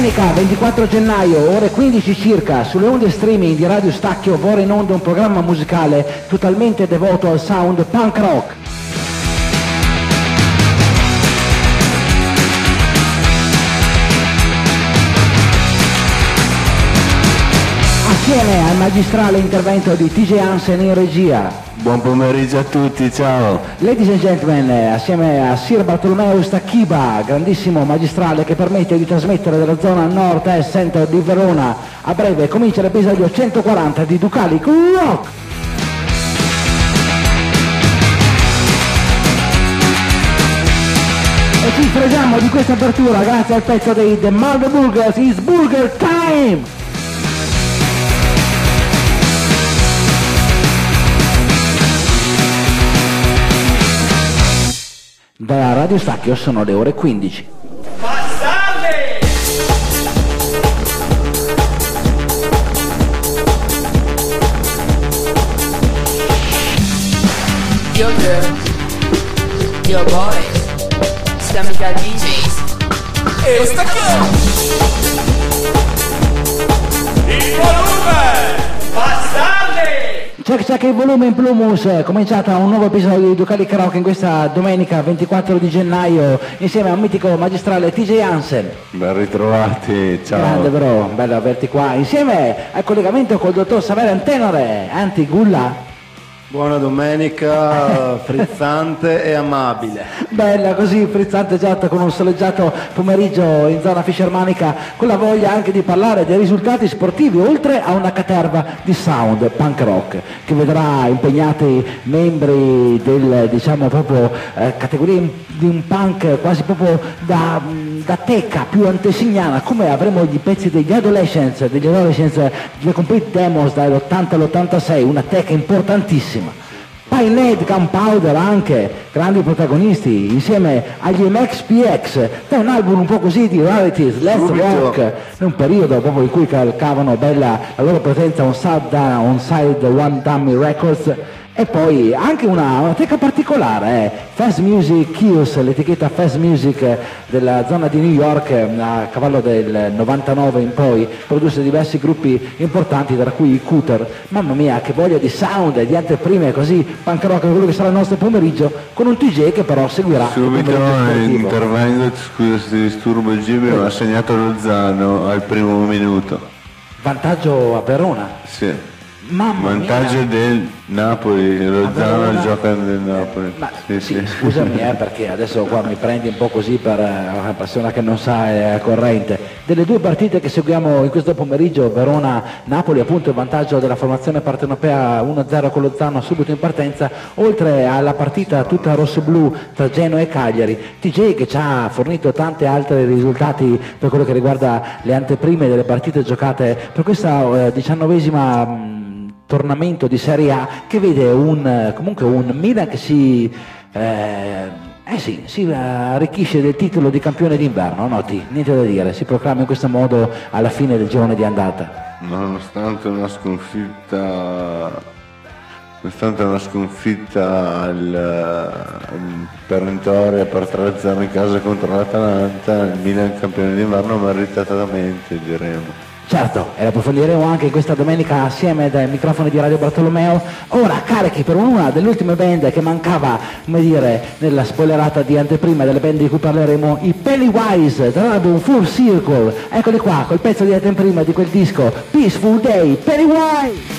Domenica 24 gennaio, ore 15 circa, sulle onde streaming di Radio Stacchio vorrà in onda un programma musicale totalmente devoto al sound punk rock. Assieme al magistrale intervento di TJ Hansen in regia. Buon pomeriggio a tutti, ciao! Ladies and gentlemen, assieme a Sir Bartolomeo Stacchiba, grandissimo magistrale che permette di trasmettere dalla zona nord-est centro di Verona. A breve comincia l'episodio 140 di Ducali Rock! E ci fregiamo di questa apertura grazie al pezzo dei The Mother Burgers, It's Burger Time! Da Radio Stacchio sono le ore 15. Bastardi! Yo girls, yo boys, Stamika DJs. E Stacchio! Il volume! Bastardi! Check il volume in Plumus, è cominciata un nuovo episodio di Ducali Karaoke in questa domenica 24 di gennaio insieme a un mitico magistrale TJ Hansen. Ben ritrovati, ciao! Grande bro, bello averti qua, insieme al collegamento col dottor Saverio Tenore, Antigulla. Buona domenica, frizzante e amabile. Bella così, frizzante esatto, con un soleggiato pomeriggio in zona fishermanica, con la voglia anche di parlare dei risultati sportivi, oltre a una caterva di sound punk rock, che vedrà impegnati membri del, diciamo proprio, categoria di un punk quasi proprio da teca, più antesignana, come avremo i pezzi degli Adolescents, delle Complete Demos dall'80 all'86, una teca importantissima. Pinehead, Gunpowder anche, grandi protagonisti, insieme agli MXPX, da un album un po' così di rarities, Let's Rock, in un periodo proprio in cui calcavano bella la loro presenza on Side One Dummy Records. E poi anche una teca particolare, Fast Music Kills, l'etichetta Fast Music della zona di New York, a cavallo del 99 in poi, produce diversi gruppi importanti, tra cui i Cooter. Mamma mia, che voglia di sound, di anteprime così, punk rock, quello che sarà il nostro pomeriggio, con un TJ che però seguirà. Subito intervengo, scusa se ti disturbo il Gibi, ma ha segnato Lozano al primo minuto. Vantaggio a Verona? Sì. Mamma vantaggio mia. Del Napoli, Lozano gioca del Napoli. Ma sì. Scusami perché adesso qua mi prendi un po' così per una persona che non sa è corrente. Delle due partite che seguiamo in questo pomeriggio, Verona-Napoli, appunto il vantaggio della formazione partenopea 1-0 con Lozano subito in partenza, oltre alla partita tutta rosso-blu tra Genoa e Cagliari. TJ che ci ha fornito tanti altri risultati per quello che riguarda le anteprime delle partite giocate per questa 19esima tornamento di Serie A, che vede comunque un Milan che si arricchisce del titolo di campione d'inverno, noti? Niente da dire, si proclama in questo modo alla fine del girone di andata. Nonostante una sconfitta al perentoria per 3-0 in casa contro l'Atalanta, il Milan campione d'inverno meritatamente, diremo. Certo, e lo approfondiremo anche questa domenica assieme dai microfoni di Radio Bartolomeo. Ora carichi per una delle ultime band che mancava, come dire, nella spoilerata di anteprima delle band di cui parleremo, i Pennywise, dall'album Full Circle. Eccoli qua, col pezzo di anteprima di quel disco, Peaceful Day, Pennywise!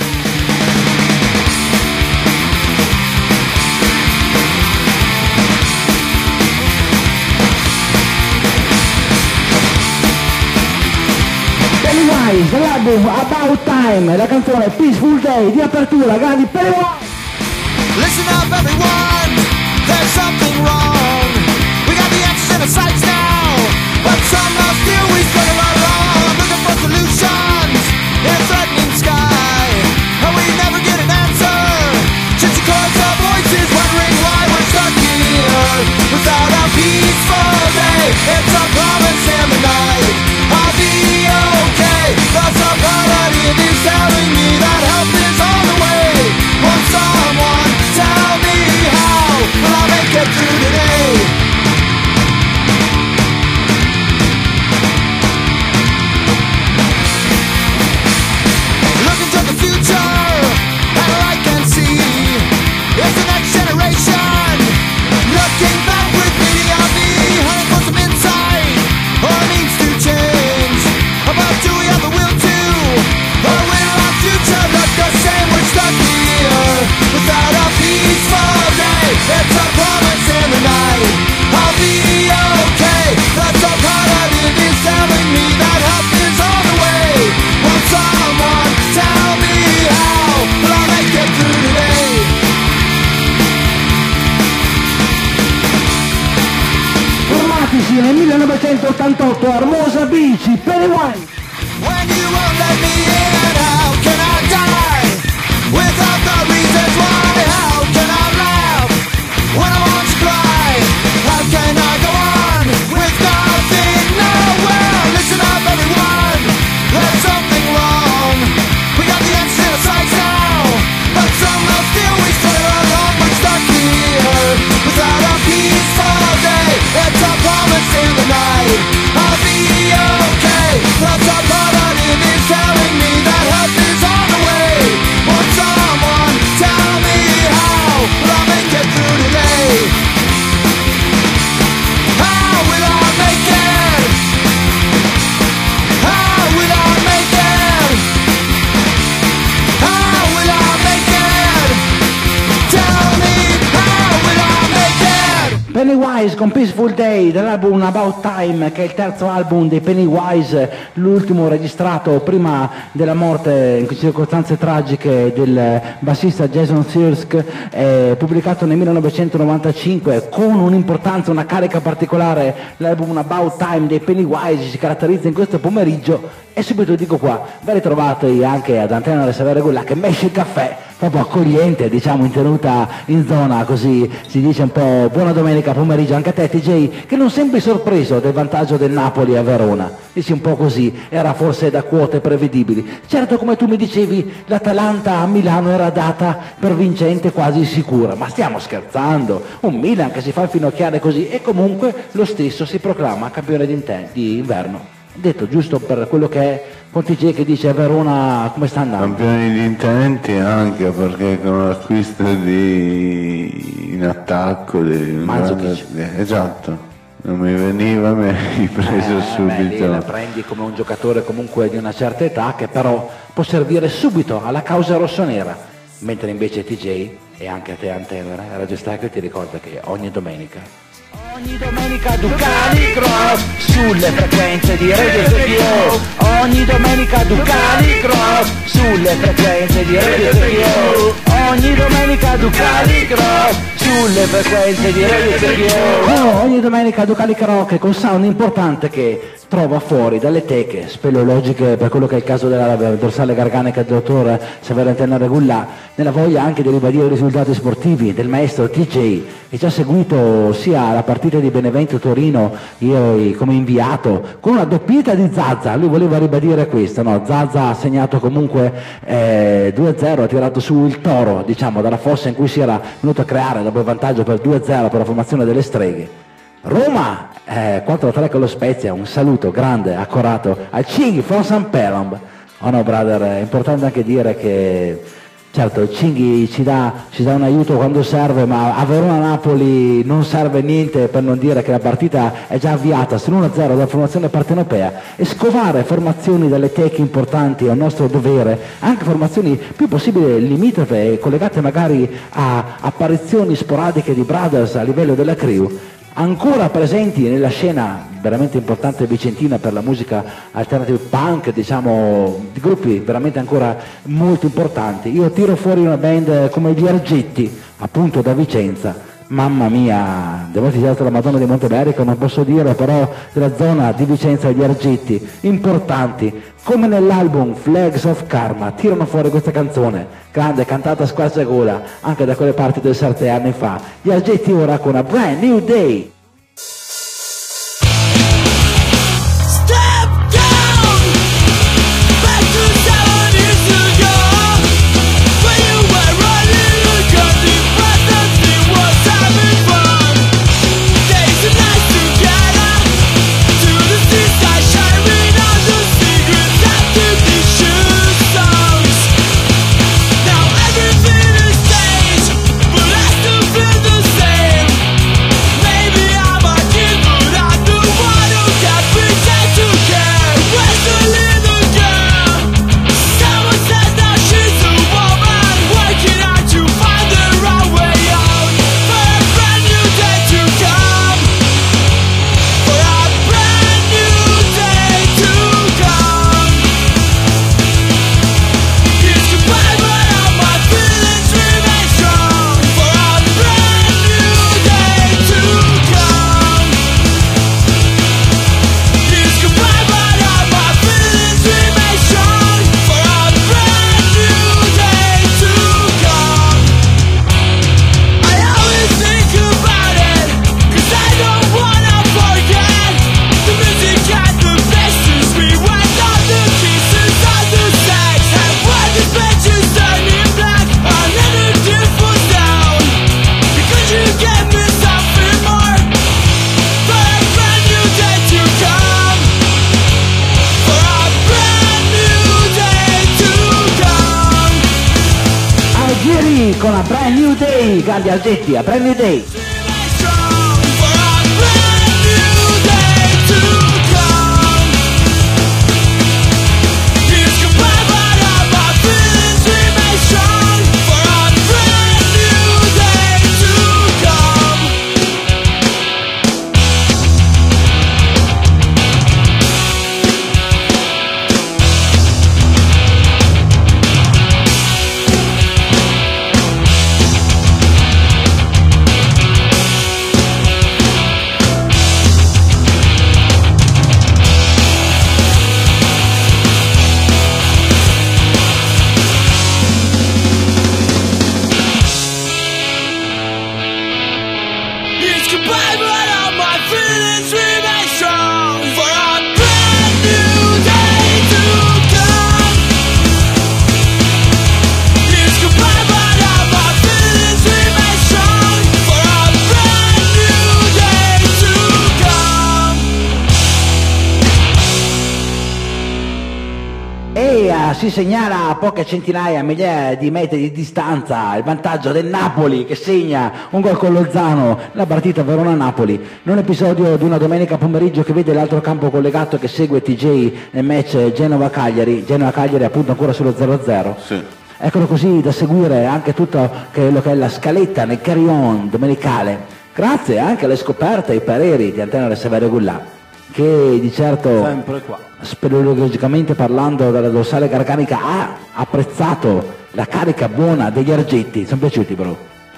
Dall'album About Time, la canzone Peaceful Day di apertura, grandi Pennywise! Listen up everyone, there's something wrong. We got the answers in our sights now, but somehow still we struggle along, looking for solutions in a threatening sky, and we never get an answer. Gypsy chords of voices wondering why we're stuck here without a peaceful day. It's a promise in the night, I'll be okay, but somebody is telling me that help is on the way. Won't someone tell me how will I make it through today? 1988 Hermosa Bici, Pennywise. When you won't let me in, how can I die? Without the reasons why, how can I laugh? When I want to cry, how can I go on with nothing? No, well, listen up everyone, there's something wrong. We got the answer in our sights now, but somehow still we stay alone. We're stuck here, without a peaceful day. It's a promise in the night, I'll be okay. Lots of positive is telling me that help is on the way. Won't someone tell me how will I make it through today? How will I make it? How will I make it? How will I make it? Tell me, how will I make it? Pennywise con Peaceful Day dall'album About Time, che è il terzo album dei Pennywise, l'ultimo registrato prima della morte in circostanze tragiche del bassista Jason Sirsk, pubblicato nel 1995 con un'importanza, una carica particolare. L'album About Time dei Pennywise si caratterizza in questo pomeriggio e subito dico qua, ben ritrovati anche ad Antenna Reserva Regolare che mesce il caffè, proprio accogliente, diciamo, in tenuta in zona, così si dice un po' buona domenica pomeriggio anche a te TJ, che non sembri sorpreso del vantaggio del Napoli a Verona, dici un po' così, era forse da quote prevedibili. Certo, come tu mi dicevi, l'Atalanta a Milano era data per vincente quasi sicura, ma stiamo scherzando, un Milan che si fa infinocchiare così e comunque lo stesso si proclama campione di inverno. Detto giusto per quello che è Pontice, che dice a Verona come sta andando? Campioni di intenti anche perché con l'acquisto in attacco esatto, non mi veniva, mi hai preso subito. Lì la prendi come un giocatore comunque di una certa età che però può servire subito alla causa rossonera, mentre invece TJ e anche a te Antenna Radio Stack ti ricorda che ogni domenica Ducali Cross sulle frequenze di Radio Tokyo. Ogni domenica Ducali Cross sulle frequenze di Radio Tokyo. Ogni domenica Ducali Cross sulle frequenze di Radio Tokyo. Ogni domenica Ducali Cross con sound importante che trova fuori dalle teche speleologiche, per quello che è il caso della dorsale garganica del dottor Severo Antenna Regulà, nella voglia anche di ribadire i risultati sportivi del maestro TJ, che ci ha seguito sia la partita di Benevento Torino ieri come inviato con una doppietta di Zazza. Lui voleva ribadire questo, no? Zazza ha segnato comunque 2-0, ha tirato su il Toro, diciamo, dalla fossa in cui si era venuto a creare dopo il vantaggio per 2-0 per la formazione delle Streghe. Roma 4-3 con lo Spezia, un saluto grande, accorato al Cinghi from San Pelom. Oh no brother, è importante anche dire che certo il Cinghi ci dà un aiuto quando serve, ma a Verona-Napoli non serve niente, per non dire che la partita è già avviata sull'1-0 dalla formazione partenopea, e scovare formazioni dalle teche importanti è un nostro dovere, anche formazioni più possibile limitrofe e collegate magari a apparizioni sporadiche di brothers a livello della crew, ancora presenti nella scena veramente importante vicentina per la musica alternative punk, diciamo, di gruppi veramente ancora molto importanti. Io tiro fuori una band come gli Argetti, appunto da Vicenza. Mamma mia, devo dire la Madonna di Monteberico, non posso dire, però della zona di Vicenza gli Argetti, importanti, come nell'album Flags of Karma, tirano fuori questa canzone, grande, cantata a squarciagola, anche da quelle parti del 7 anni fa. Gli Argetti ora con A Brand New Day. Maybe Argetti con A Brand New Day, grandi Argetti, A Brand New Day. Si segnala a poche centinaia, migliaia di metri di distanza il vantaggio del Napoli che segna un gol con Lozano, la partita Verona-Napoli. Non episodio di una domenica pomeriggio che vede l'altro campo collegato che segue TJ nel match Genova-Cagliari appunto ancora sullo 0-0. Sì. Eccolo così da seguire anche tutto quello che è la scaletta nel carry-on domenicale, grazie anche alle scoperte e ai pareri di Antenna Severio Gullà, che di certo, sempre qua, speleologicamente parlando dalla dorsale garganica, ha apprezzato la carica buona degli Argetti. Sono piaciuti, bro?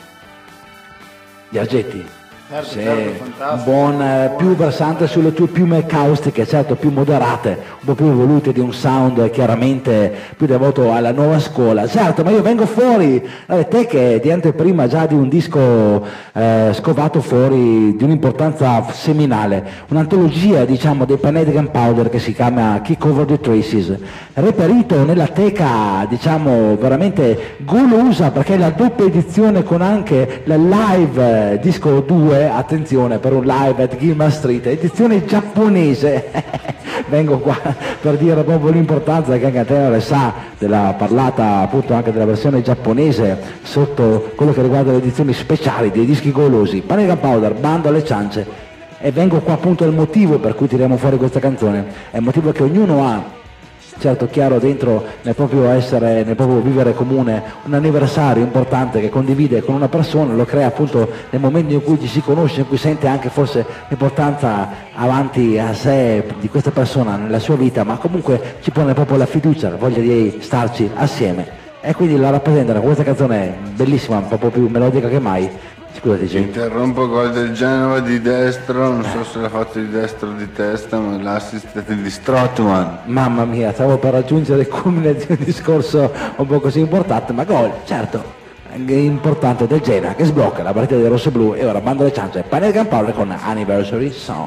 Gli Argetti? Certo, Un buon, più versante sulle tue piume caustiche, certo più moderate, un po' più evolute di un sound chiaramente più devoto alla nuova scuola. Certo, ma io vengo fuori, te che di anteprima già di un disco scovato fuori di un'importanza seminale, un'antologia diciamo dei Panhead Gunpowder che si chiama Kick Over the Traces, reperito nella teca diciamo veramente golosa, perché è la doppia edizione con anche la live disco 2, attenzione, per un live at Gilman Street, edizione giapponese. Vengo qua per dire proprio l'importanza che anche a te le sa della parlata appunto anche della versione giapponese sotto quello che riguarda le edizioni speciali dei dischi golosi. Panhead Gunpowder, bando alle ciance. E vengo qua appunto al motivo per cui tiriamo fuori questa canzone, è il motivo che ognuno ha certo chiaro dentro nel proprio essere, nel proprio vivere comune, un anniversario importante che condivide con una persona, lo crea appunto nel momento in cui ci si conosce, in cui sente anche forse l'importanza avanti a sé di questa persona nella sua vita, ma comunque ci pone proprio la fiducia, la voglia di starci assieme, e quindi la rappresentano. Questa canzone è bellissima, un po' più melodica che mai. Scusate, Jay. Interrompo gol del Genova di destro, non so se l'ha fatto di destro o di testa, ma l'assist è di Strootman. Mamma mia, stavo per raggiungere il culmine di un discorso un po' così importante, ma gol, certo, importante del Genoa che sblocca la partita dei rossoblu. E ora bando le ciance, Panhead Gunpowder con Anniversary Song.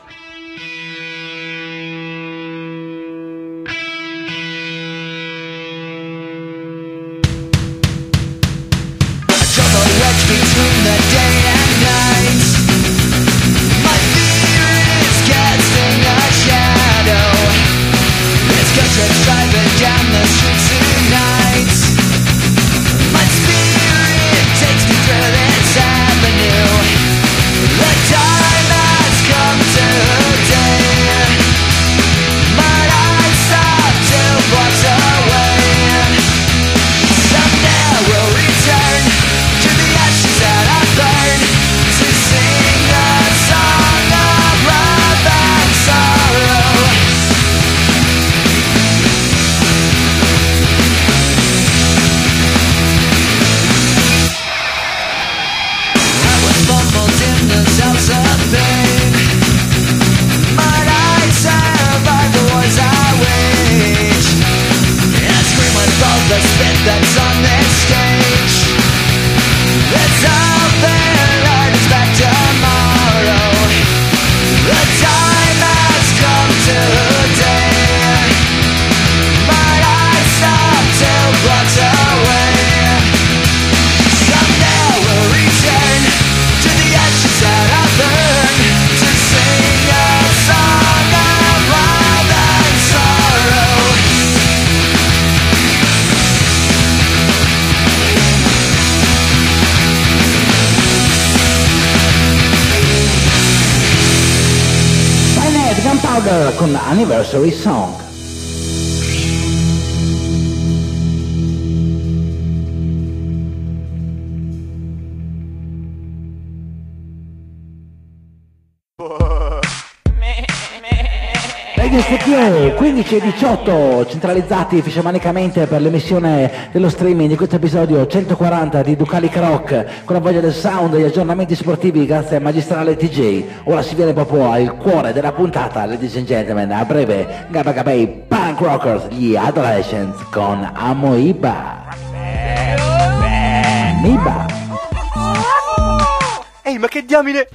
Between the day and night, my fear is casting a shadow. It's gunshots driving down the streets tonight. My spirit takes me through this avenue. The time has come today, but I stop 2 blocks away. Someday I will return to the ashes that I burn, to sing a song of love and sorrow. Kroger con Anniversary Song. Radio 15 e 18 centralizzati fisciamanicamente per l'emissione dello streaming di questo episodio 140 di Ducalic Rock con la voglia del sound e gli aggiornamenti sportivi grazie al magistrale TJ. Ora si viene proprio al cuore della puntata, ladies and gentlemen, a breve Gabba Gabbai Punk Rockers, gli Adolescents con Amoeba. Miba. Ehi, ma che diamine!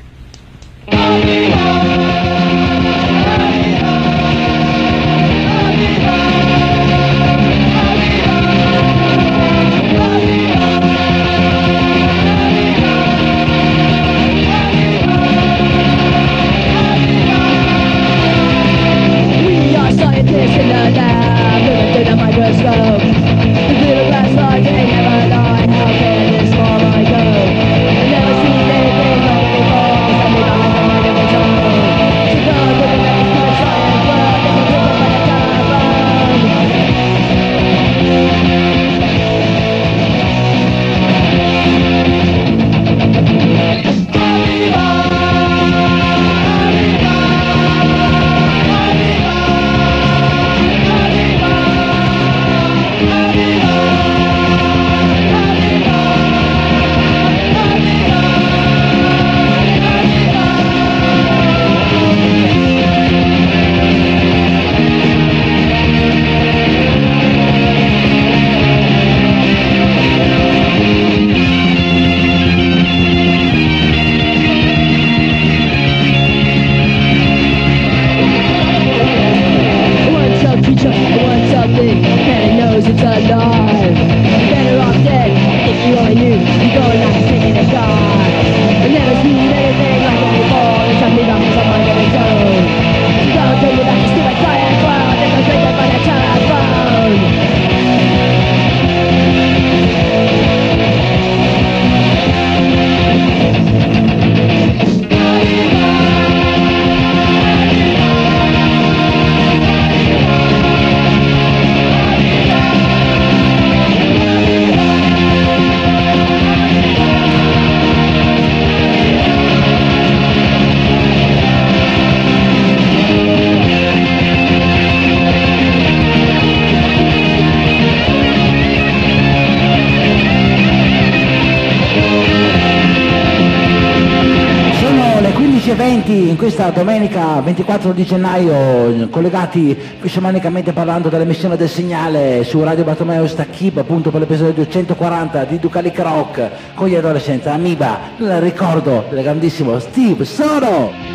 Scientists in the lab, looking through the microscope. The little glass like they never lie. How can this far I go? I've never seen anything like it before. Something like a wonderful tone. To go with the next good science world, there's a people by the telephone. It's alive. Better off dead if you only knew. You're going like a snake in the sky. I've never seen anything like it before. There's something on some mind of its own. So don't tell me that you still a quiet world. There's no straight up on the telephone. Eventi in questa domenica 24 di gennaio collegati fisciamanicamente parlando dell'emissione del segnale su Radio Bartolomeo Stachib appunto per l'episodio 140 di Ducalic Rock con gli adolescenti Amiba, il ricordo del grandissimo Steve Sono.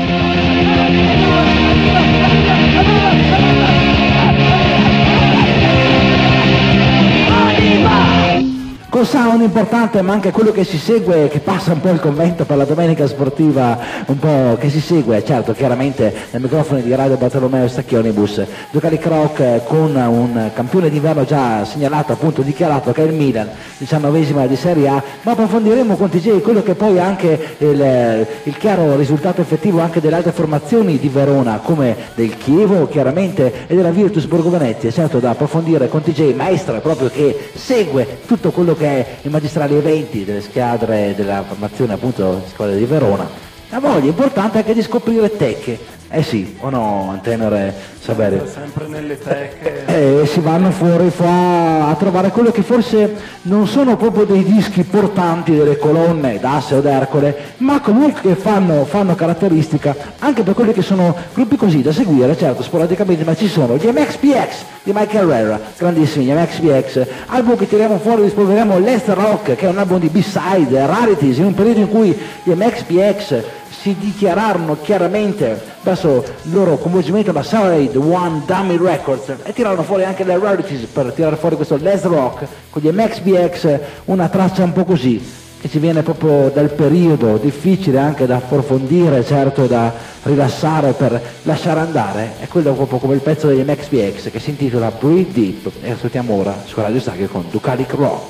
Con sound importante ma anche quello che si segue, che passa un po' il convento per la domenica sportiva, un po' che si segue, certo, chiaramente nei microfoni di Radio Bartolomeo Stachionibus, Ducalic Rock con un campione d'inverno già segnalato, appunto dichiarato, che è il Milan, 19esima di Serie A, ma approfondiremo con TJ quello che poi è anche il chiaro risultato effettivo anche delle altre formazioni di Verona, come del Chievo chiaramente e della Virtus Borgo Venezia, certo da approfondire con TJ, maestro proprio che segue tutto quello che è i magistrali eventi delle squadre della formazione appunto squadre di Verona. La voglia importante anche di scoprire tecche, sì, o no, Antenore Saverio? Sempre nelle tecche. Si vanno fuori a trovare quello che forse non sono proprio dei dischi portanti delle colonne d'Asse o d'Ercole, ma comunque fanno caratteristica anche per quelli che sono gruppi così da seguire, certo, sporadicamente, ma ci sono gli MXPX di Mike Herrera, grandissimi gli MXPX, album che tiriamo fuori, rispolveriamo Let's Rock, che è un album di B-side, rarities, in un periodo in cui gli MXPX si dichiararono chiaramente verso il loro coinvolgimento da Salaried One Dummy Records e tirarono fuori anche le rarities per tirare fuori questo Les Rock con gli MXPX, una traccia un po' così che ci viene proprio dal periodo difficile anche da approfondire, certo da rilassare per lasciare andare, è quello proprio come il pezzo degli MXPX che si intitola Breathe Deep e ascoltiamo ora su Radio Stachio con Ducalic Rock.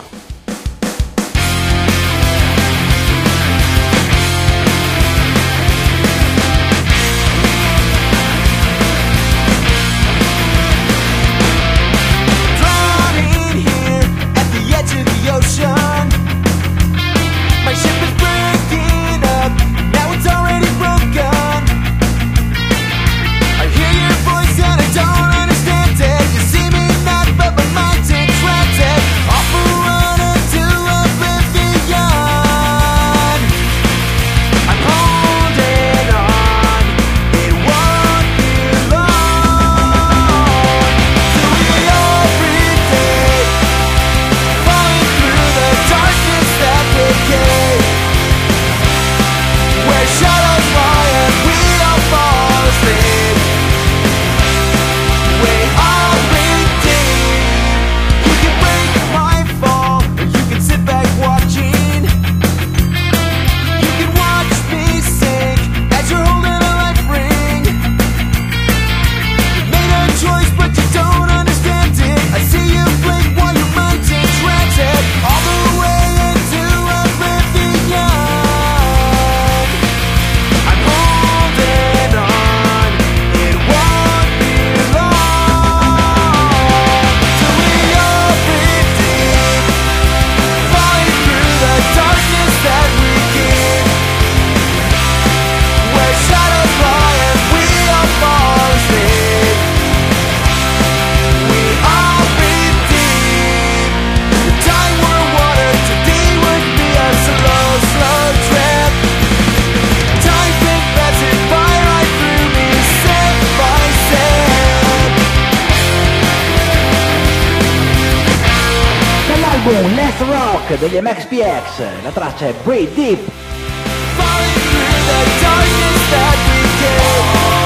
rock degli MXPX, la traccia è Breathe Deep. Falling through the darkness that we did,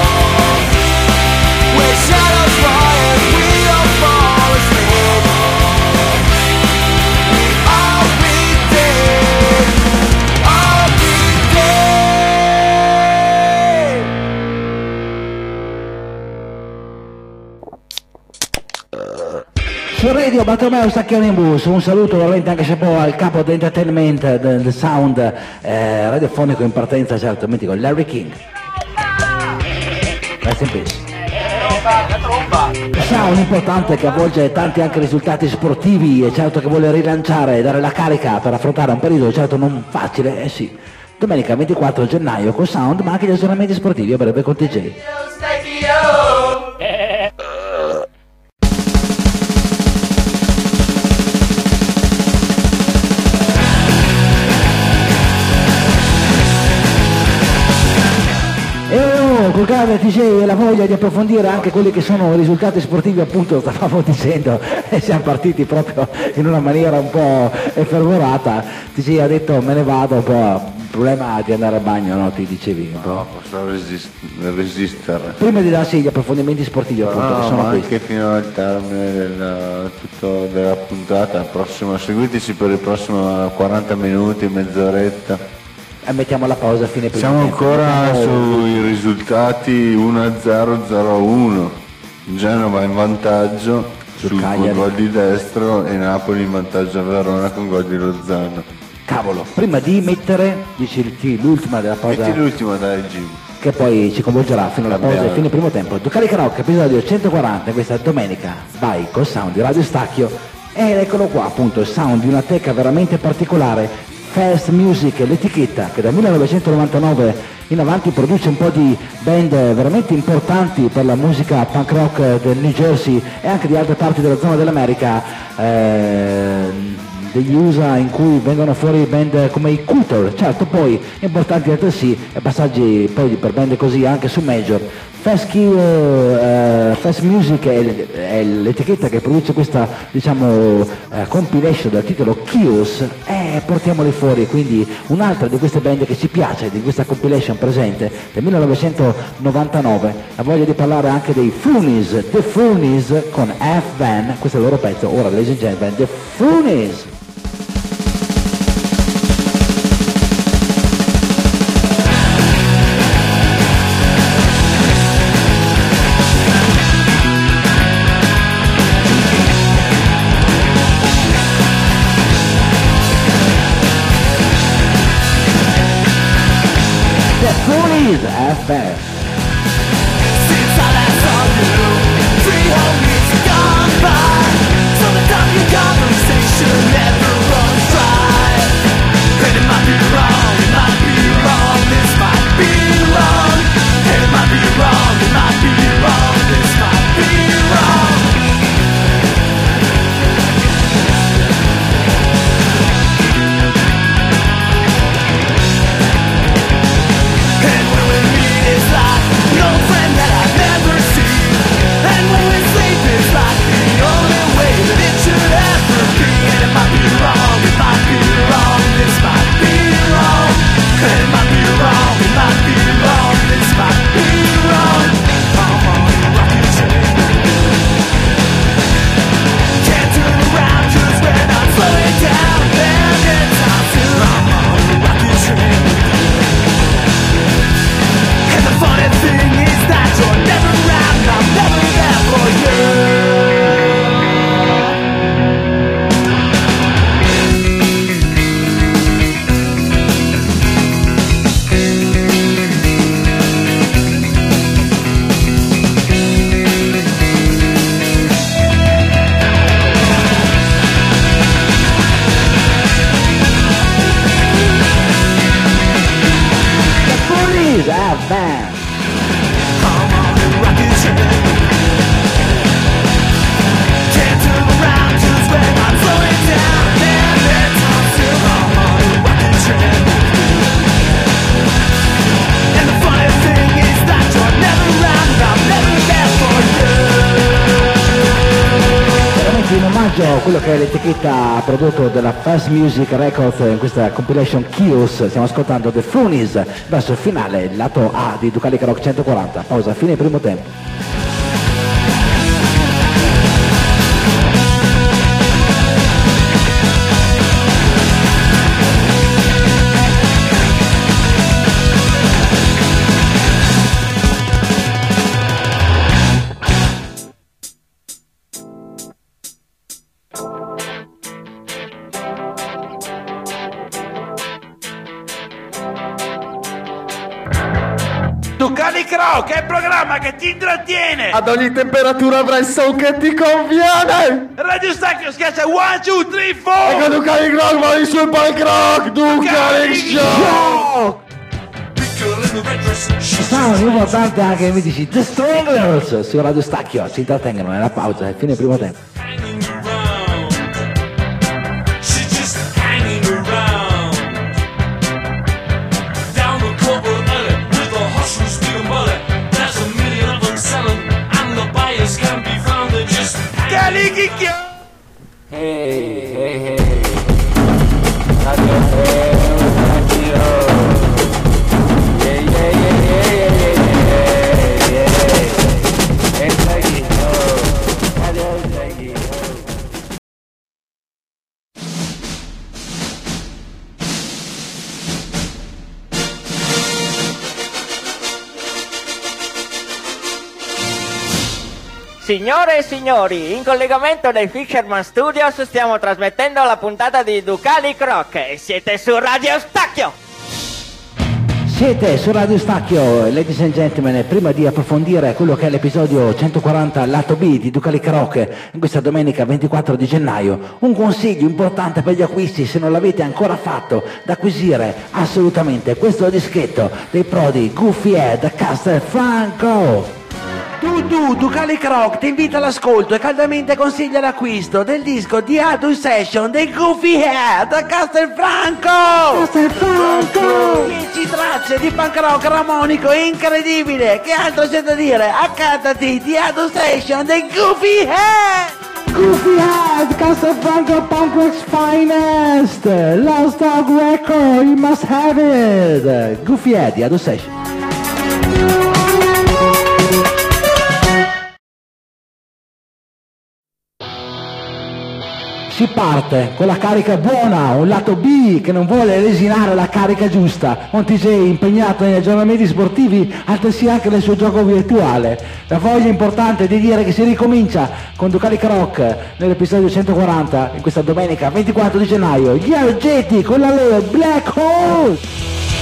where shadows fly and we don't fall asleep. All we did, all we did. Su Radio Bartolomeo Stacchioni in bus, un saluto veramente anche se poi al capo dell'entertainment, del sound radiofonico in partenza, certo, mitico, Larry King. Rest in peace. Sound importante che avvolge tanti anche risultati sportivi e certo che vuole rilanciare e dare la carica per affrontare un periodo certo non facile, sì. Domenica 24 gennaio con Sound ma anche gli aggiornamenti sportivi a breve con TJ. Col grande TJ e la voglia di approfondire anche quelli che sono i risultati sportivi, appunto stavamo dicendo, e siamo partiti proprio in una maniera un po' effervorata. TJ ha detto me ne vado un po', il problema di andare al bagno, no? Ti dicevi un po'. No, posso resistere. Prima di darsi gli approfondimenti sportivi, appunto, che sono ma questi. anche fino al termine della puntata prossima, seguiteci per il prossimo 40 minuti, mezz'oretta. E mettiamo la pausa a fine primo Siamo tempo. ancora sui risultati 1-0-0-1. Genova in vantaggio sul Cagliari. gol di Destro e Napoli in vantaggio a Verona con gol di Lozano. Cavolo, prima di mettere, dici l'ultima della pausa. Metti l'ultima dai Jim. Che poi ci coinvolgerà fino alla pausa e Abbiamo. fine primo tempo. Carica Rock, episodio 140, questa domenica, vai col sound di Radio Stacchio. Ed eccolo qua appunto, il sound di una teca veramente particolare, Fast Music, l'etichetta che dal 1999 in avanti produce un po' di band veramente importanti per la musica punk rock del New Jersey e anche di altre parti della zona dell'America, degli USA, in cui vengono fuori band come i Cooter, certo poi importanti altresì e passaggi poi per band così anche su major. Fast Music è l'etichetta che produce questa, diciamo, compilation dal titolo Kills e portiamoli fuori, quindi un'altra di queste band che ci piace, di questa compilation presente del 1999, la voglia di parlare anche dei Foonies, The Foonies con F-Van, questo è il loro pezzo, ora ladies and gentlemen, The Foonies! FM. Since I last saw you, 3 whole weeks have gone by. So the W conversation never runs dry. And it might be wrong, it might be wrong, this might be wrong. And it might be wrong, it might be wrong, this might be wrong. And when we meet it's like no friend that I've never seen. And when we sleep it's like the only way that it should ever be. And it might be pomeriggio quello che è l'etichetta prodotto della Fast Music Records in questa compilation Kios. Stiamo ascoltando The Funies verso il finale, il lato A di Ducalica Rock 140. Pausa, fine primo tempo. Ducalic Rock è il programma che ti intrattiene. Ad ogni temperatura avrai il son che ti conviene. Radio Stacchio schiaccia 1, 2, 3, 4. E con Ducalic Rock vai sul punk rock. Ducalic Show. Sono importante anche i mitici The Stranglers su Radio Stacchio. Ci intrattengono nella pausa, è fine primo tempo. Signore e signori, in collegamento dai Fisherman Studios stiamo trasmettendo la puntata di Ducalic Rock e siete su Radio Stacchio! Siete su Radio Stacchio, ladies and gentlemen, prima di approfondire quello che è l'episodio 140 lato B di Ducalic Rock in questa domenica 24 di gennaio, un consiglio importante per gli acquisti, se non l'avete ancora fatto, da acquisire assolutamente questo dischetto dei Prodi Goofy Head Castelfranco. Ducalic Rock ti invita all'ascolto e caldamente consiglia l'acquisto del disco di Adult Session dei Goofy Head Castelfranco! 10 tracce di punk rock ramonico incredibile! Che altro c'è da dire? Accattati di Adult Session dei Goofy Head! Goofy Head Castelfranco Punk Rock's Finest! Lost Dog Record, you must have it! Goofy Head di Adult Session. Si parte con la carica buona, un lato B che non vuole lesinare la carica giusta, un TJ impegnato negli aggiornamenti sportivi, altresì anche nel suo gioco virtuale. La voglia importante di dire che si ricomincia con Ducalic Rock nell'episodio 140 in questa domenica 24 di gennaio. Gli Argeti con la loro Black Horse!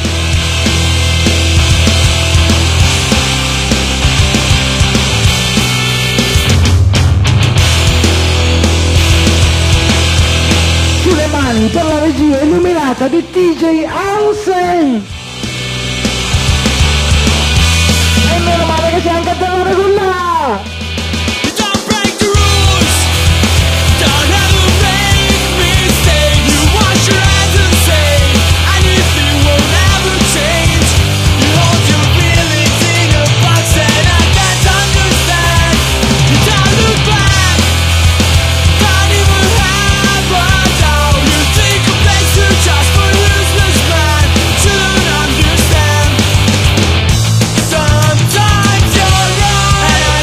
Per la regia illuminata di TJ Hansen e meno male che c'è anche Tellone con là. Sometimes you're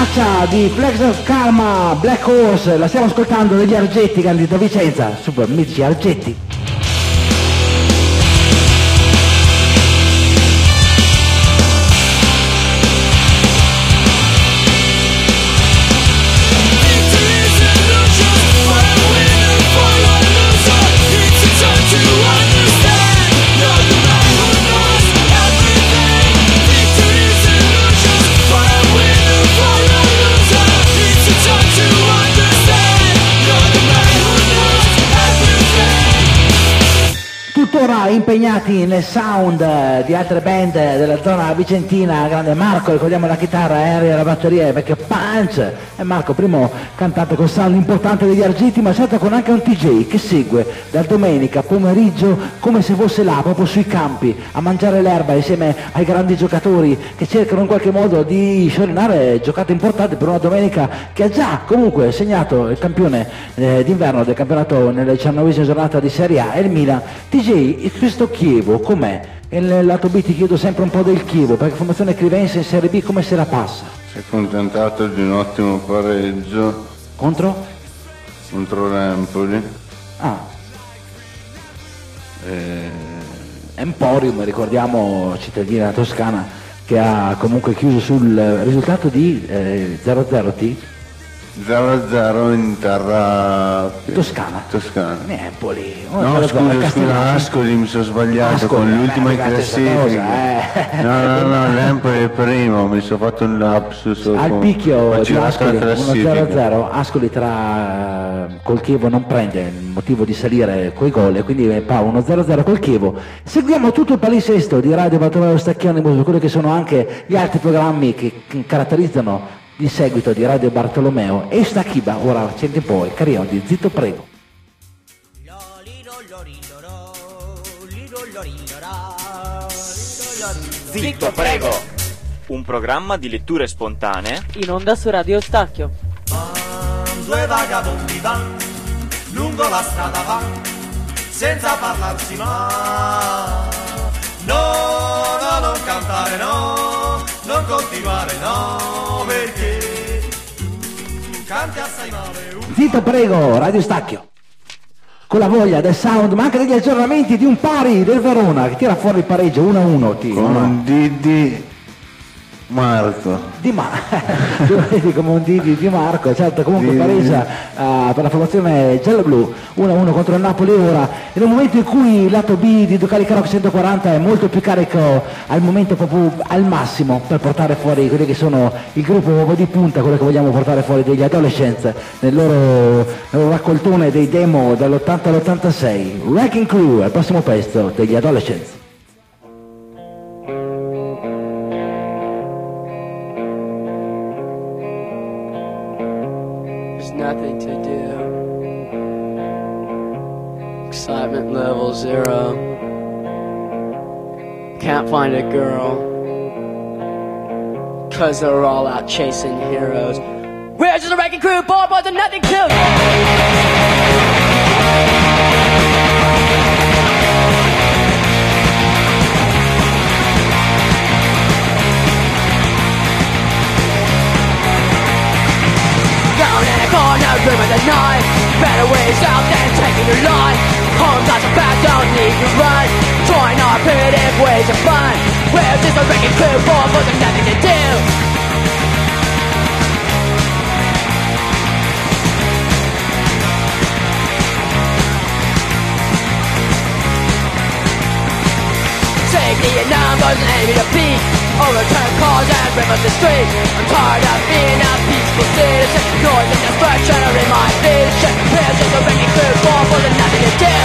traccia di Flex of Karma, Black Horse, la stiamo ascoltando degli Argetti, grandi da Vicenza, super mitici Argetti. Tuttora impegnati nel sound di altre band della zona vicentina, grande Marco, ricordiamo la chitarra, Henry la batteria e vecchio Punch, e Marco primo cantante con sound importante degli Argetti, ma certo con anche un TJ che segue dal domenica pomeriggio come se fosse là proprio sui campi a mangiare l'erba insieme ai grandi giocatori che cercano in qualche modo di sciorinare giocate importanti per una domenica che ha già comunque segnato il campione d'inverno del campionato nella 19ª giornata di Serie A, e il Milan. TJ, questo Chievo com'è? E nel lato B ti chiedo sempre un po' del Chievo, perché formazione Crivense in Serie B come se la passa? Si è accontentato di un ottimo pareggio Contro? contro l'Empoli. Ah. Emporium, ricordiamo, cittadina toscana, che ha comunque chiuso sul risultato di 0-0 T? 0-0 in terra Toscana. Toscana. Empoli. No, scusa, Ascoli, mi sono sbagliato Ascoli, con l'ultima in ragazzi, classifica. cosa, l'Empoli è primo, mi sono fatto un lapsus. Al picchio di Ascoli, la 1-0-0, Ascoli col Chievo non prende il motivo di salire coi gol e quindi fa 1-0-0 col Chievo. Seguiamo tutto il palinsesto di Radio Bartolomeo Stacchioni, quelli che sono anche gli altri programmi che caratterizzano il seguito di Radio Bartolomeo e Stachiba. Ora senti un po' il carillon di Zitto Prego. Zitto Prego, un programma di letture spontanee in onda su Radio Stacchio. Due vagabondi van, lungo la strada van, senza parlarsi mai. No, non cantare no, non continuare no, perché tu canti assai male. Zitto Prego, Radio Stacchio. Con la voglia del sound, ma anche degli aggiornamenti di un pari del Verona che tira fuori il pareggio 1-1. Con Didi Marco. Tu vedi come un di Marco, certo, comunque pareggia per la formazione giallo-blu 1-1 contro il Napoli ora, in un momento in cui il lato B di Ducali Croc 140 è molto più carico al momento, proprio al massimo, per portare fuori quelli che sono il gruppo di punta, quello che vogliamo portare fuori degli Adolescents nel loro raccoltone dei demo dall'80 all'86. Wrecking Crew è il prossimo pezzo degli Adolescents. Nothing to do. Excitement level 0. Can't find a girl, 'cause they're all out chasing heroes. We're just a wrecking crew, bored more than nothing to. Down in a corner room of the night, better ways out than taking your life. Home got some back, don't need to run. Join our primitive ways of fun. We're just a wrecking crew, bored more than nothing to do. Take the numbers and aim at a peak. Overturn cars and rip up the street. I'm tired of being a peaceful citizen. Noise and destruction are in my vision. We're just a wrecking crew, born for the nothing to do.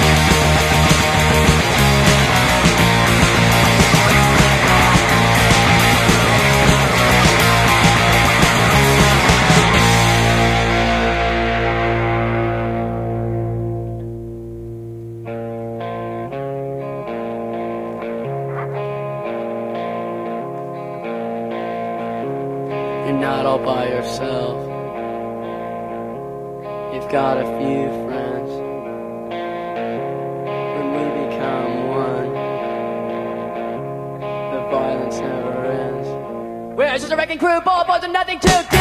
You're not all by yourself. You've got a few friends. When we become one, the violence never ends. We're just a wrecking crew, boys and nothing to do.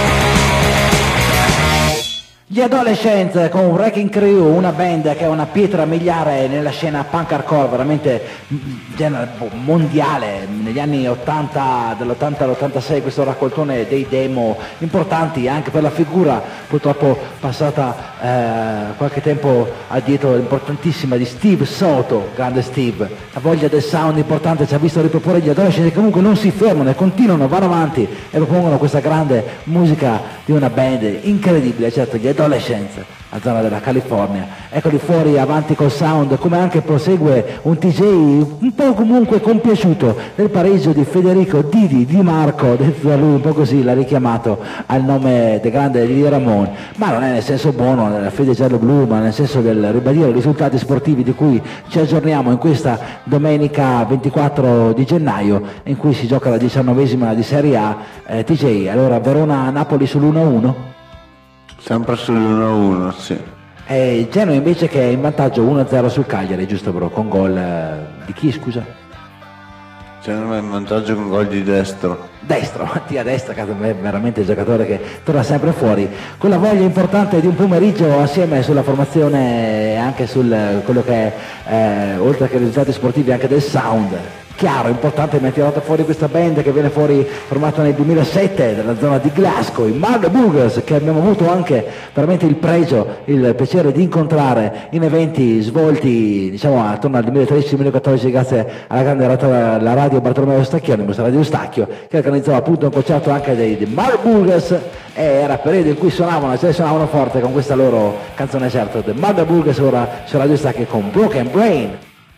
Gli Adolescents con Wrecking Crew, una band che è una pietra miliare nella scena punk hardcore, veramente mondiale, negli anni 80, dall'80 all'86, questo raccoltone dei demo importanti anche per la figura purtroppo passata qualche tempo addietro, importantissima, di Steve Soto, grande Steve. La voglia del sound importante ci ha visto riproporre gli Adolescents, che comunque non si fermano e continuano, vanno avanti e propongono questa grande musica di una band incredibile. Certo, gli Adolescents, la zona della California, eccoli fuori avanti col sound, come anche prosegue un TJ un po' comunque compiaciuto del pareggio di Federico Didi Di Marco, detto da lui un po' così, l'ha richiamato al nome del grande Didi Ramon, ma non è nel senso buono della fede giallo-blu, ma nel senso del ribadire i risultati sportivi di cui ci aggiorniamo in questa domenica 24 di gennaio in cui si gioca la 19ª di Serie A. TJ, allora Verona-Napoli sull'1-1? Sempre sull'1-1, sì. E Genoa invece che è in vantaggio 1-0 sul Cagliari, giusto bro? Con gol di chi, scusa? Genoa è in vantaggio con gol di Destro. Destro, Mattia Destra, che è veramente il giocatore che torna sempre fuori, con la voglia importante di un pomeriggio assieme sulla formazione e anche sul quello che è, oltre che i risultati sportivi, anche del sound. Chiaro, importante, mi ha tirato fuori questa band che viene fuori formata nel 2007 dalla zona di Glasgow, i Mad Boogers, che abbiamo avuto anche veramente il pregio, il piacere di incontrare in eventi svolti diciamo attorno al 2013-2014 grazie alla grande la radio Bartolomeo Stacchioni, questa radio Stacchio, che organizzava appunto un concerto anche dei Mad Boogers e era periodo in cui suonavano forte con questa loro canzone, certo, The Mad Boogers, ora su Radio Stacchio con Broken Brain.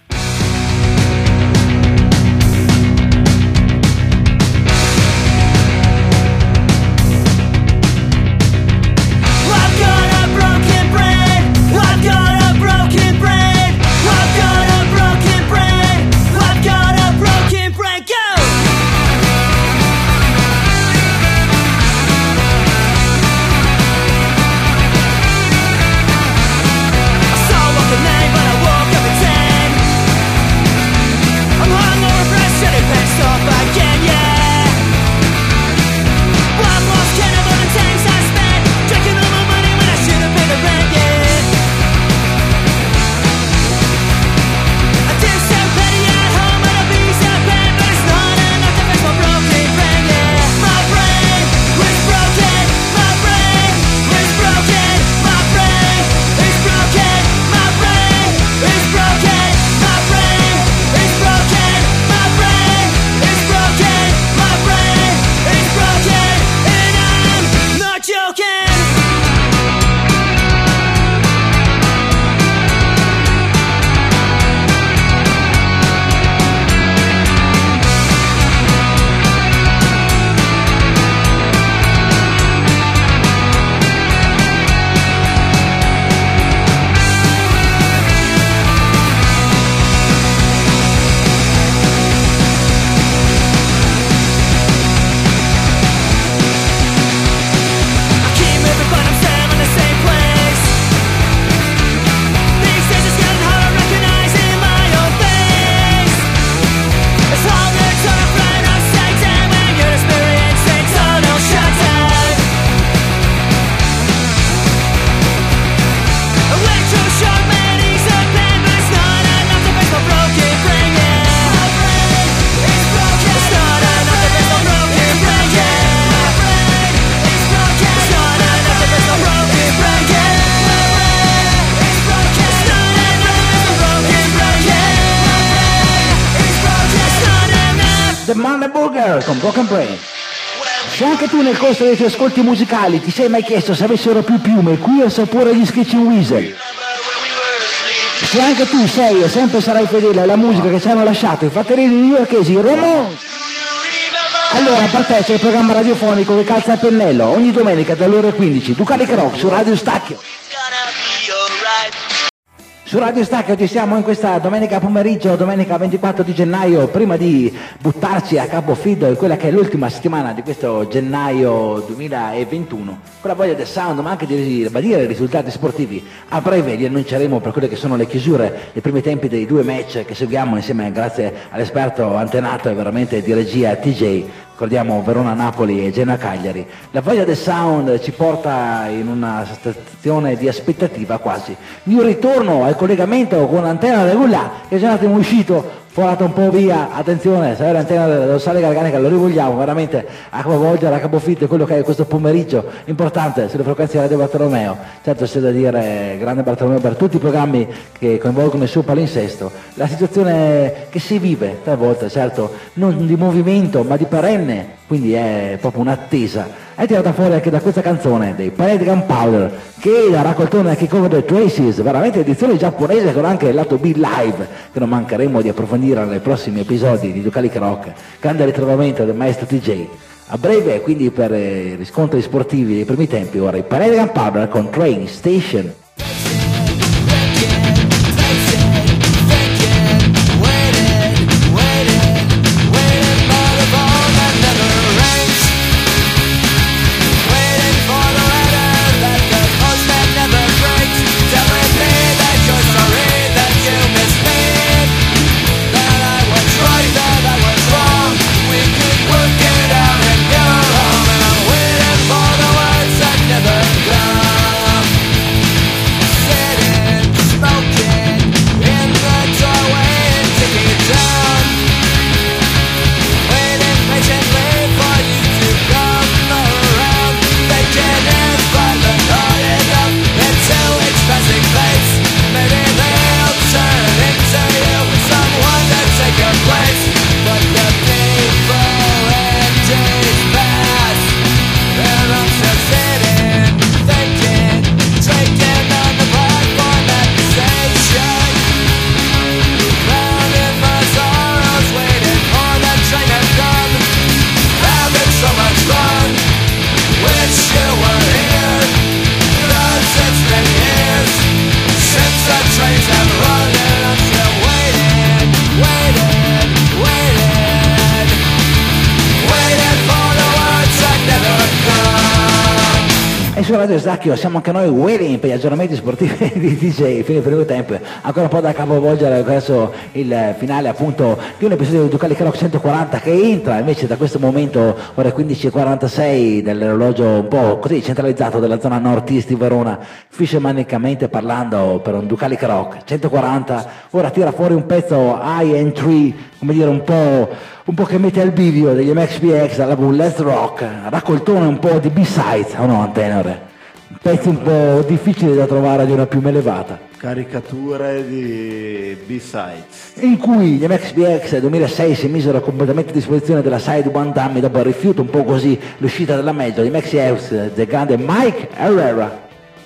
Con Broken Brain. Se anche tu nel corso dei tuoi ascolti musicali ti sei mai chiesto se avessero più piume qui al sapore di Screeching Weasel, se anche tu sei e sempre sarai fedele alla musica che ci hanno lasciato i fratelli newyorkesi Ramones, allora per te c'è il programma radiofonico che calza a pennello ogni domenica dalle ore 15, Ducalic Rock su Radio Stacchio. Su Radio Stacchio ci siamo in questa domenica pomeriggio, domenica 24 di gennaio, prima di buttarci a capofitto in quella che è l'ultima settimana di questo gennaio 2021, con la voglia del sound ma anche di ribadire i risultati sportivi. A breve li annunceremo per quelle che sono le chiusure, i primi tempi dei due match che seguiamo insieme, grazie all'esperto antenato e veramente di regia TJ, ricordiamo Verona-Napoli e Genoa-Cagliari. La voglia del sound ci porta in una stazione di aspettativa quasi, di un ritorno al collegamento con l'antenna regolare che è già un attimo uscito, volato un po' via, attenzione, se è l'antenna dello Sale Garganica lo rivogliamo veramente a capovolgere, a capofitto quello che è questo pomeriggio importante sulle frequenze di Radio Bartolomeo. Certo c'è da dire grande Bartolomeo per tutti i programmi che coinvolgono il suo palinsesto, la situazione che si vive talvolta, certo non di movimento ma di perenne, quindi è proprio un'attesa. È tirata fuori anche da questa canzone dei Parade Gunpowder, che la raccoltone anche cover The Traces, veramente edizione giapponese con anche il lato B live, che non mancheremo di approfondire nei prossimi episodi di Ducalic Rock. Grande ritrovamento del maestro TJ. A breve, quindi per riscontri sportivi dei primi tempi, ora i Parade Gunpowder con Train Station. Su Radio Stacchio siamo anche noi waiting per gli aggiornamenti sportivi di DJ fino al primo tempo, ancora un po' da capovolgere verso il finale appunto di un episodio di Ducalic Rock 140 che entra invece da questo momento ore 15:46 dell'orologio un po' così centralizzato della zona nord-est di Verona, fishermanicamente parlando per un Ducalic Rock 140. Ora tira fuori un pezzo high and tree, come dire un po' che mette al bivio degli MXPX alla Let's Rock, raccoltone un po' di B-sides, o no Tenore? Pezzi un po' difficili da trovare di una più elevata. Caricature di B-sides. In cui gli MXPX nel 2006 si misero completamente a disposizione della Side One Dummy dopo il rifiuto un po' così, l'uscita della mezzo, gli MXPX del grande Mike Herrera.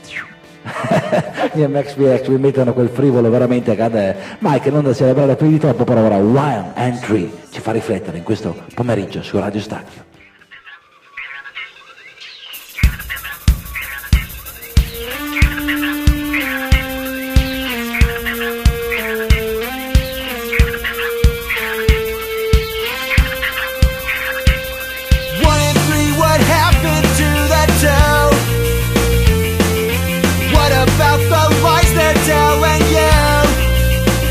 Gli MXPX mi mettono quel frivolo veramente grande Mike, non da celebrare più di troppo, però ora Wild and Tree ci fa riflettere in questo pomeriggio su Radio Stacchio.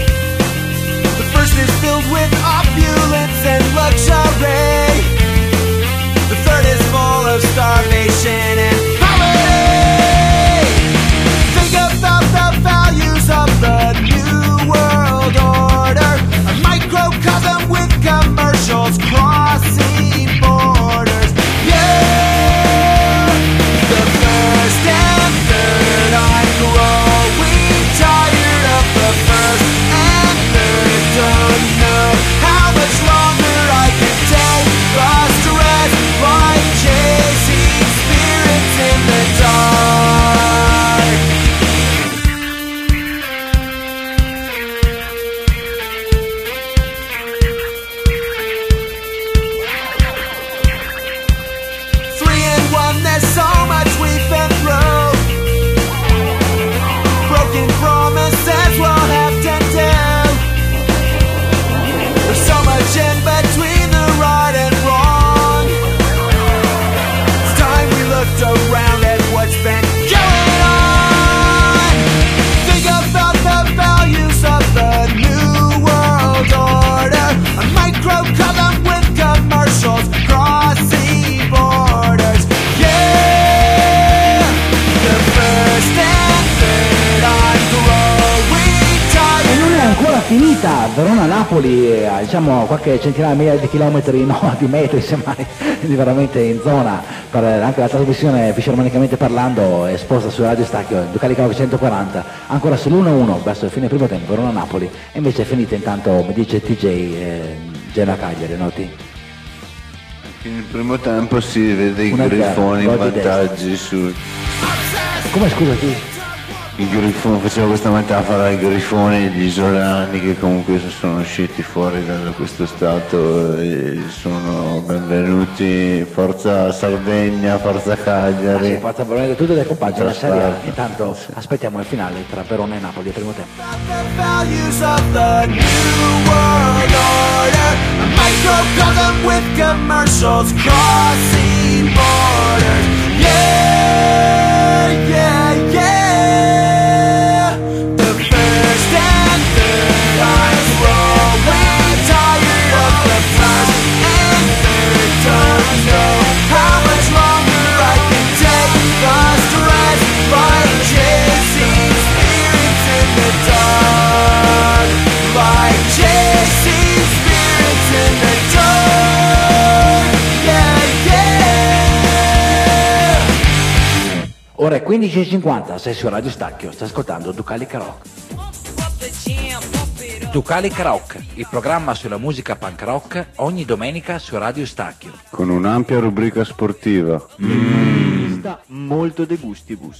With opulence and luxury, Napoli, diciamo qualche centinaia di migliaia di chilometri, no, di metri semmai, veramente in zona, per anche la trasmissione fisarmonicamente parlando è esposta su Radio Stacchio, Ducali Croc 140, ancora sull'1-1 verso il fine primo tempo, Verona-Napoli, e invece è finita intanto, mi dice TJ, Genoa-Cagliari, noti? Nel primo tempo si vede i Griffoni in vantaggi su... Come scusati? I Griffoni, facevo questa metafora, i Griffoni e gli isolani che comunque sono usciti fuori da questo stato e sono benvenuti, forza Sardegna, forza Cagliari. Sì, forza Bologna, tutte le compagnie della Serie A. Intanto aspettiamo il finale tra Verona e Napoli al primo tempo. Microcosm with commercials crossing borders. Yeah, yeah, yeah. The first and third eyes roll. We're tired of the first and third don't know how much longer I can take the stress by chasing spirits in the dark. By chasing spirits in the dark. Yeah, yeah. Ora è 15:50, sei su Radio Stacchio, stai ascoltando Ducali Croc. Ducali Croc, il programma sulla musica punk rock, ogni domenica su Radio Stacchio. Con un'ampia rubrica sportiva. Molto de gustibus.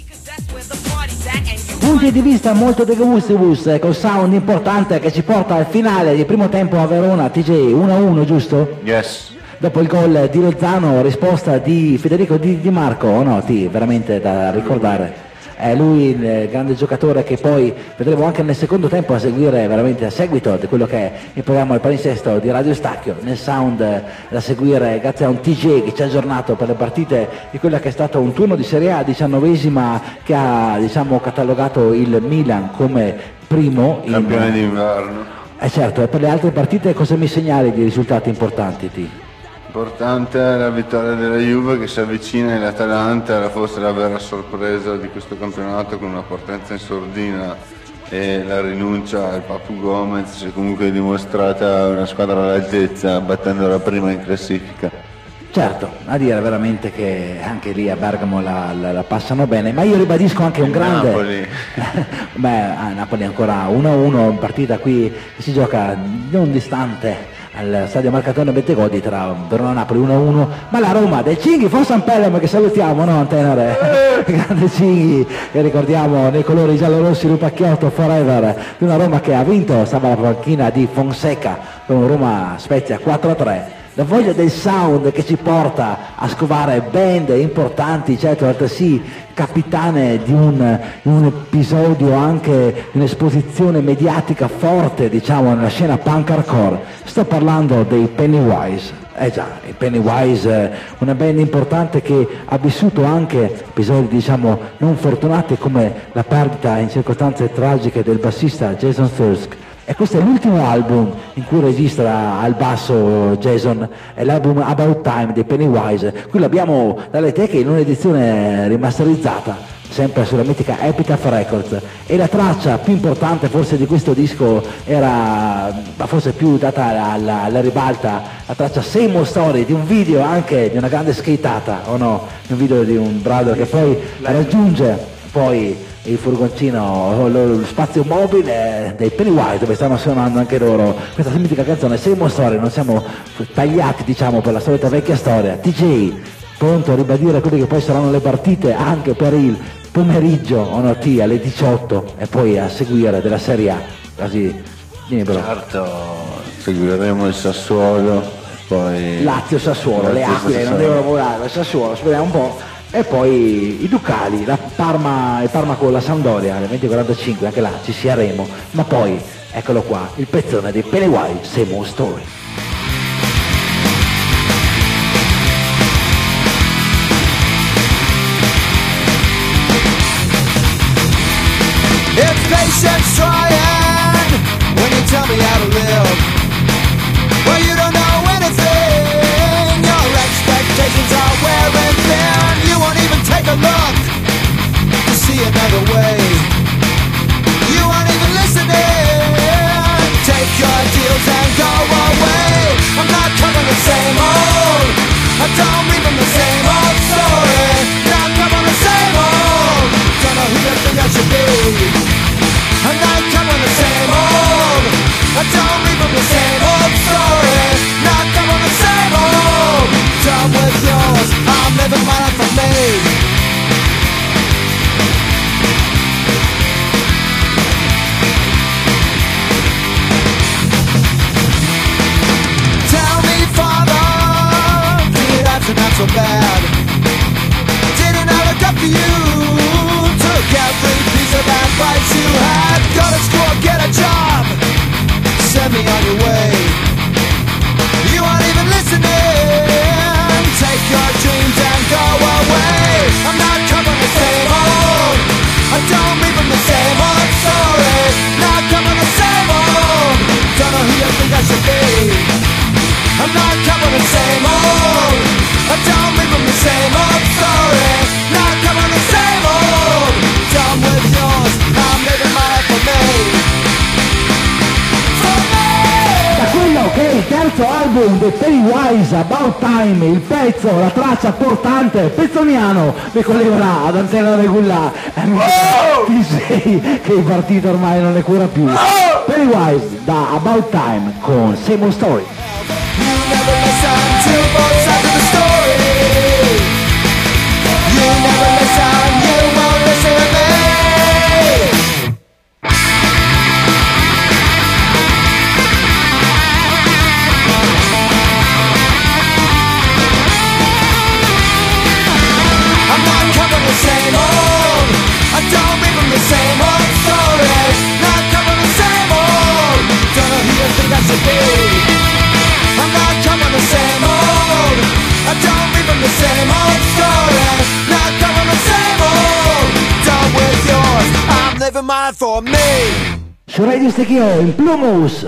Punti di vista molto de gustibus, col sound importante che ci porta al finale di primo tempo a Verona, TJ 1-1, giusto? Yes. Dopo il gol di Lozano, risposta di Federico Di Marco, o no? Veramente da ricordare. È lui il grande giocatore che poi vedremo anche nel secondo tempo a seguire veramente a seguito di quello che è il programma Il Palinsesto di Radio Stacchio, nel sound da seguire grazie a un TJ che ci ha aggiornato per le partite di quella che è stato un turno di Serie A 19esima che ha catalogato il Milan come primo campione d'inverno. Certo, e per le altre partite cosa mi segnali di risultati importanti T? Importante è la vittoria della Juve che si avvicina, e l'Atalanta era forse la vera sorpresa di questo campionato, con una partenza in sordina e la rinuncia al Papu Gomez si è comunque dimostrata una squadra all'altezza, battendo la prima in classifica. Certo, a dire veramente che anche lì a Bergamo la passano bene, ma io ribadisco anche un grande... Napoli. A Napoli ancora 1-1, partita qui che si gioca non distante al stadio Marcatone Bentegodi tra Verona e Napoli 1-1, ma la Roma del Cinghi, forse Ampellam che salutiamo, no Tenere? Grande Cinghi, che ricordiamo nei colori giallorossi Lupacchiotto forever, di una Roma che ha vinto, stava alla panchina di Fonseca con un Roma Spezia 4-3. La voglia del sound che ci porta a scovare band importanti, certo, altresì capitane di un episodio, anche di un'esposizione mediatica forte, diciamo, nella scena punk hardcore. Sto parlando dei Pennywise. Già, i Pennywise, una band importante che ha vissuto anche episodi, diciamo, non fortunati come la perdita in circostanze tragiche del bassista Jason Thirsk. E questo è l'ultimo album in cui registra al basso Jason, è l'album About Time dei Pennywise. Qui l'abbiamo dalle teche in un'edizione rimasterizzata, sempre sulla mitica Epitaph Records. E la traccia più importante forse di questo disco era, forse più data alla ribalta, la traccia Same Old Story, di un video anche di una grande skateata, o no? Un video di un brother che poi raggiunge poi il furgoncino, lo spazio mobile dei Pennywise, dove stanno suonando anche loro questa mitica canzone Same Story. Non siamo tagliati, diciamo, per la solita vecchia storia. TJ pronto a ribadire quelle che poi saranno le partite anche per il pomeriggio o no, alle 18 e poi a seguire della Serie A. Così, certo, seguiremo il Sassuolo, poi Lazio-Sassuolo, le Aquile non devono volare, il Sassuolo, speriamo un po'. E poi i Ducali, il Parma con la Sampdoria alle 20:45, anche là ci siaremo, ma poi eccolo qua, il pezzone dei Pennywise, Same Old Story. It's patience trying when you tell me how to live. Well, you don't know anything. Your expectations are wearing thin. You won't even take a look to see another way. You aren't even listening. Take your from the same old story. Not come from the same old. Done with yours, I'm living my life for me. Tell me, Father, that's not so bad. Didn't I look up to you? Took every piece of advice you had. Go to school, get a job, send me on your way. You aren't even listening. Take your dreams and go away. I'm not coming the same old. I don't leave from the same old story. Not coming the same old. Don't know who you think I should be. I'm not coming the same old. I don't live from the same old story. Not coming the same old. Done with yours, I'm living my life for me. For me. Da quello che è il terzo album di Pennywise, About Time, il pezzo, la traccia portante, pezzoniano, vi collegherà ad Antena Regolare. DJ che il partito ormai non ne cura più. Pennywise da About Time con Same Old Story. You never listen to both sides of the story. You never listen, you won't listen to me. I'm not coming the same old. I don't live from the same old story. Not coming the same old. Don't know who you think I should be. I'm not coming the same old. I don't live in the same old story. Not coming the same old. Done with yours, I'm living mine for me. Su Radio Stecchio in Plumus.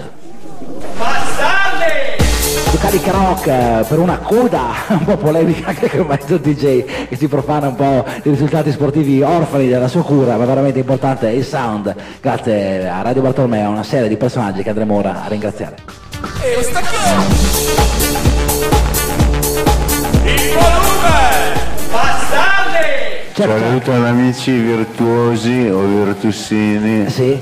Ducali Rock per una coda un po' polemica anche con mezzo DJ che si profana un po' i risultati sportivi orfani della sua cura, ma veramente importante il sound. Grazie a Radio Bartolomeo, a una serie di personaggi che andremo ora a ringraziare. E il volume! Bastardi! Certo. Saluto ad amici virtuosi o virtuosini Sì,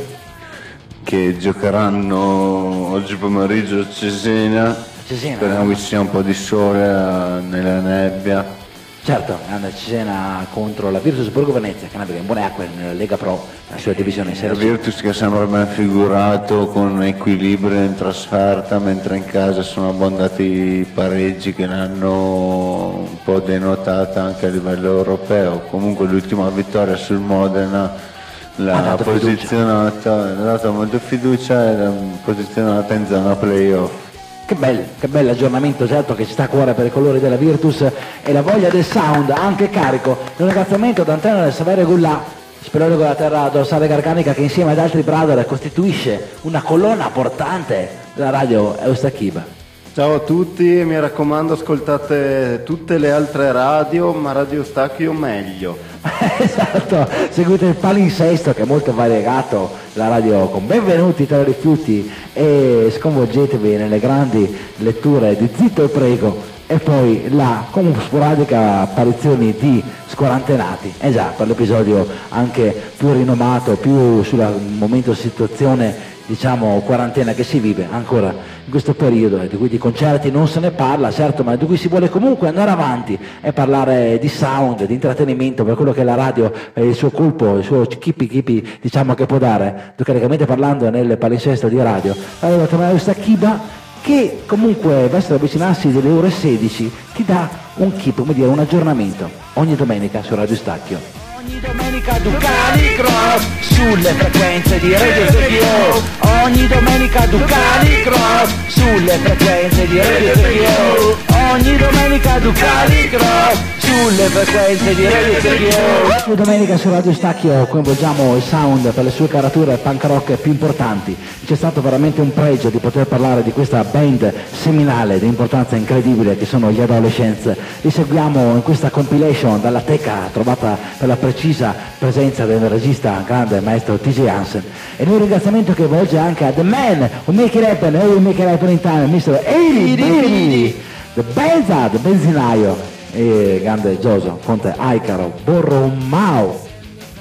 che giocheranno oggi pomeriggio a Cesena. Cesena. Speriamo che ci sia un po' di sole nella nebbia. certo, andrà Cesena contro la Virtus Borgo Venezia, che è in buone acque nella Lega Pro, la sua divisione in La Serie C. Virtus che sembra ben figurato con equilibrio in trasferta, mentre in casa sono abbondati i pareggi che l'hanno un po' denotata anche a livello europeo. Comunque l'ultima vittoria sul Modena l'ha posizionata, ha dato molta fiducia e l'ha posizionata in zona playoff. Che bello aggiornamento, certo che ci sta a cuore per i colori della Virtus e la voglia del sound, anche carico. Un ringraziamento ad Antena del Saverio Gullà, speleologo della terra dorsale garganica, che insieme ad altri brother costituisce una colonna portante della radio Eustachiba. Ciao a tutti, mi raccomando ascoltate tutte le altre radio, ma Radio Eustachio meglio. Esatto, seguite il palinsesto che è molto variegato, la radio con benvenuti tra i rifiuti e sconvolgetevi nelle grandi letture di Zitto e Prego e poi la con sporadica apparizioni di Squarantenati, già per l'episodio anche più rinomato, più sul momento situazione diciamo quarantena che si vive ancora in questo periodo di cui di concerti non se ne parla, certo, ma di cui si vuole comunque andare avanti e parlare di sound, di intrattenimento, per quello che la radio il suo colpo, il suo chippi diciamo che può dare, caricamente parlando nel palinsesto di radio. Allora tornare questa Chiba che comunque verso avvicinarsi delle ore 16 ti dà un keep, come dire, un aggiornamento ogni domenica su Radio Stacchio. Ogni domenica Ducali Cross sulle frequenze di Radio Stacchio. Ogni domenica Ducali Cross sulle frequenze di Radio Stacchio. Ogni domenica Ducali Cross sulle frequenze di Radio Stacchio. Ogni domenica su Radio Stacchio coinvolgiamo il sound per le sue carature punk rock più importanti. C'è stato veramente un pregio di poter parlare di questa band seminale di importanza incredibile che sono gli Adolescents. Li seguiamo in questa compilation dalla teca trovata per la precisa presenza del regista grande maestro TJ Hansen, e un ringraziamento che volge anche a The Man who make it happen, who make it happen in time, Mr. Eli Bini, The Benza, The Benzinaio, e grande Gioso, Conte Aicaro, Borromao,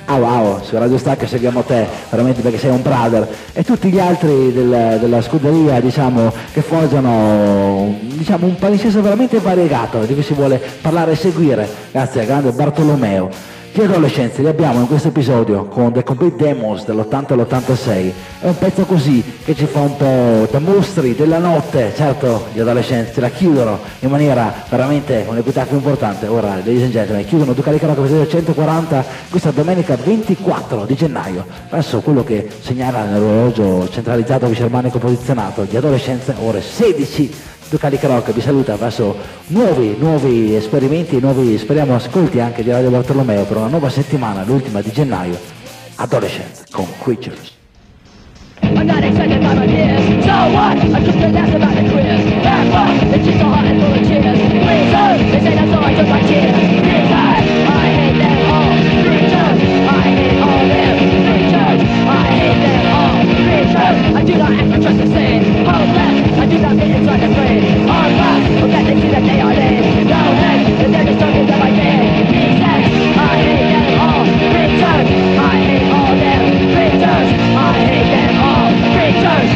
Ah wow, su Radio Stacchio seguiamo te, veramente perché sei un brother, e tutti gli altri della scuderia, diciamo, che forgiano, diciamo, un palinsesto veramente variegato di cui si vuole parlare e seguire, grazie al grande Bartolomeo. Gli adolescenze li abbiamo in questo episodio con The Complete Demos dell'80 all'86, è un pezzo così che ci fa un po' da mostri della notte. Certo, gli adolescenze la chiudono in maniera veramente un'equità più importante. Ora, ladies and gentlemen, chiudono Ducali Rock episodio 140 questa domenica 24 di gennaio, verso quello che segnala nell'orologio centralizzato fishermanico posizionato, gli adolescenze ore 16. Ducali Rock vi saluta verso nuovi esperimenti, nuovi, speriamo, ascolti anche di Radio Bartolomeo per una nuova settimana, l'ultima di gennaio, Adolescenze con Creatures. I'm not excited by my peers, so what? I took the last about the quiz. Back up, the cheeks are hot and full of cheers. Reason, they say that's all I took my tears. Reason, I hate them all. Creatures, I hate all them. Creatures, I hate them all. Creatures, I do not act or trust the same. Hopeless, I do not fit inside the frame. On back, forget they see that they are lame. No head, but they're just talking to my game. Reason, I hate them all. Creatures, I hate all them. Creatures, I hate them all. Creatures!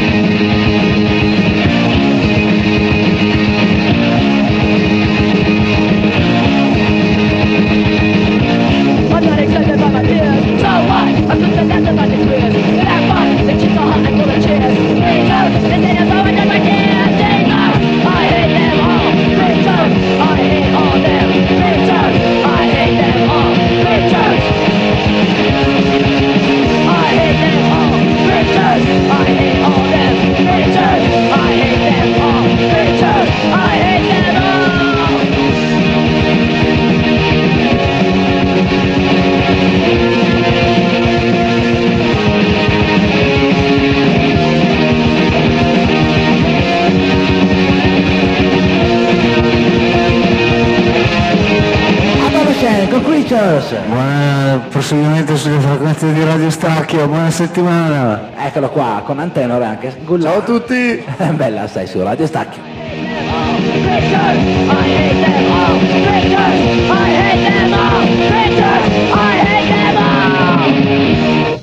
I'm not excited by my peers, so what? I put the left about the quiz. That fun, the chicks are hot and full of cheers. Creatures, they say that's all I done my tears. They know I hate them all. Creatures, I hate all them. Creatures, I hate them all. Creatures! I hate them all. Creatures, I hate all them. Creatures, I hate them all. Creatures, I hate them all. Con Creatures. Buona proseguimento sulle frequenze di Radio Stacchio, buona settimana. Eccolo qua, con Antenor anche. Ciao a tutti. Bella, stai su Radio Stacchio. Creatures, I hate them all. Creatures, I hate them all. Creatures, I hate them all.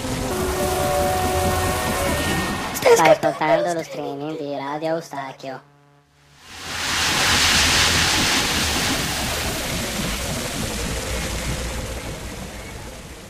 Stai ascoltando lo streaming di Radio Eustachio.